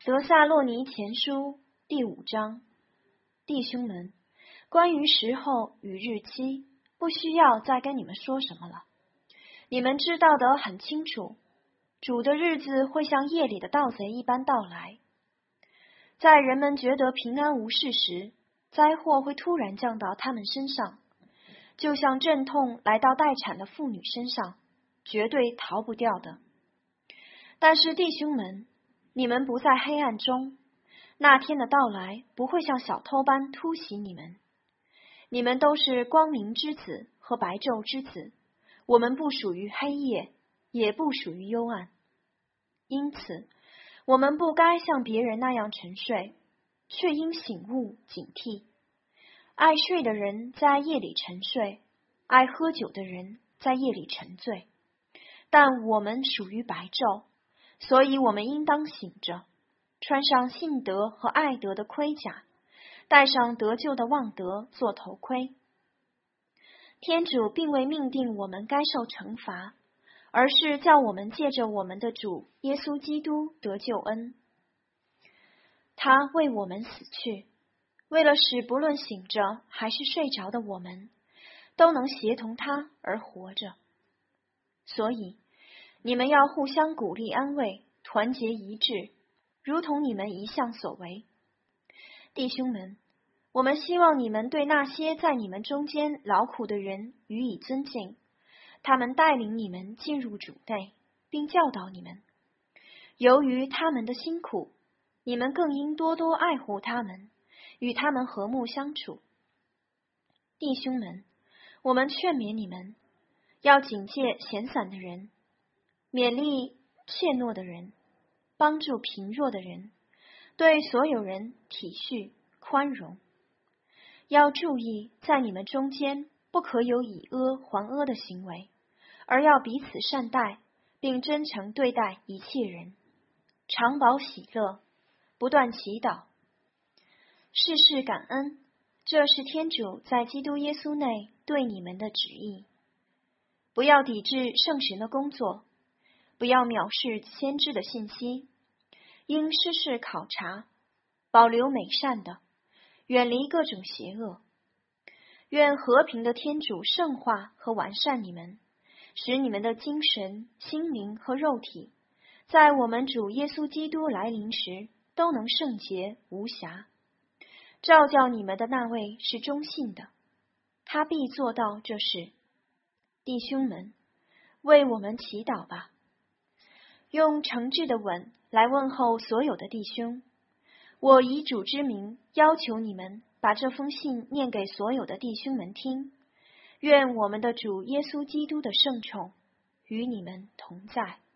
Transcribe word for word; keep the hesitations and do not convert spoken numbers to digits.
得撒洛尼前书第五章。弟兄们，关于时候与日期，不需要再跟你们说什么了。你们知道得很清楚，主的日子会像夜里的盗贼一般到来。在人们觉得平安无事时，灾祸会突然降到他们身上，就像阵痛来到待产的妇女身上，绝对逃不掉的。但是弟兄们，你们不在黑暗中，那天的到来不会像小偷般突袭你们。你们都是光明之子和白昼之子，我们不属于黑夜，也不属于幽暗。因此，我们不该像别人那样沉睡，却应醒悟警惕。爱睡的人在夜里沉睡，爱喝酒的人在夜里沉醉。但我们属于白昼，所以我们应当醒着，穿上信德和爱德的盔甲，戴上得救的望德做头盔。天主并未命定我们该受惩罚，而是叫我们借着我们的主耶稣基督得救恩。他为我们死去，为了使不论醒着还是睡着的我们，都能协同他而活着。所以，你们要互相鼓励安慰，团结一致，如同你们一向所为。弟兄们，我们希望你们对那些在你们中间劳苦的人予以尊敬，他们带领你们进入主内，并教导你们。由于他们的辛苦，你们更应多多爱护他们，与他们和睦相处。弟兄们，我们劝勉你们，要警戒闲散的人，勉励怯懦的人，帮助贫弱的人，对所有人体恤宽容。要注意，在你们中间不可有以恶还恶的行为，而要彼此善待，并真诚对待一切人，常保喜乐，不断祈祷，事事感恩，这是天主在基督耶稣内对你们的旨意。不要抵制圣神的工作，不要藐视先知的信息，应事事考察，保留美善的，远离各种邪恶。愿和平的天主圣化和完善你们，使你们的精神、心灵和肉体，在我们主耶稣基督来临时，都能圣洁无瑕。照教你们的那位是忠信的，他必做到这事。弟兄们，为我们祈祷吧。用诚挚的吻来问候所有的弟兄。我以主之名要求你们把这封信念给所有的弟兄们听。愿我们的主耶稣基督的圣宠与你们同在。